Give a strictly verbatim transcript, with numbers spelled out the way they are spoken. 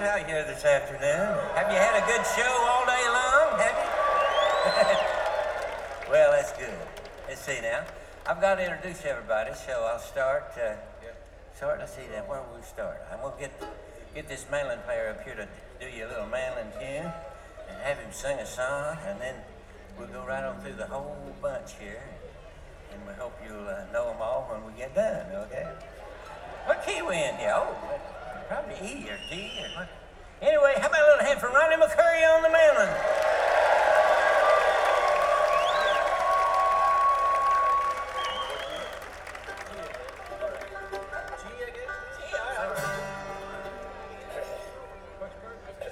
out here this afternoon. Have you had a good show all day long, have you? Well, that's good. Let's see now. I've got to introduce everybody, so I'll start. Uh, start, let's see now, where will we start? I'm going to get get this mandolin player up here to do you a little mandolin tune and have him sing a song, and then we'll go right on through the whole bunch here, and we hope you'll uh, know them all when we get done, okay? What key we in here? Oh, probably E or D or what? Anyway, how about a little hand for Ronnie McCurry on the mandolin?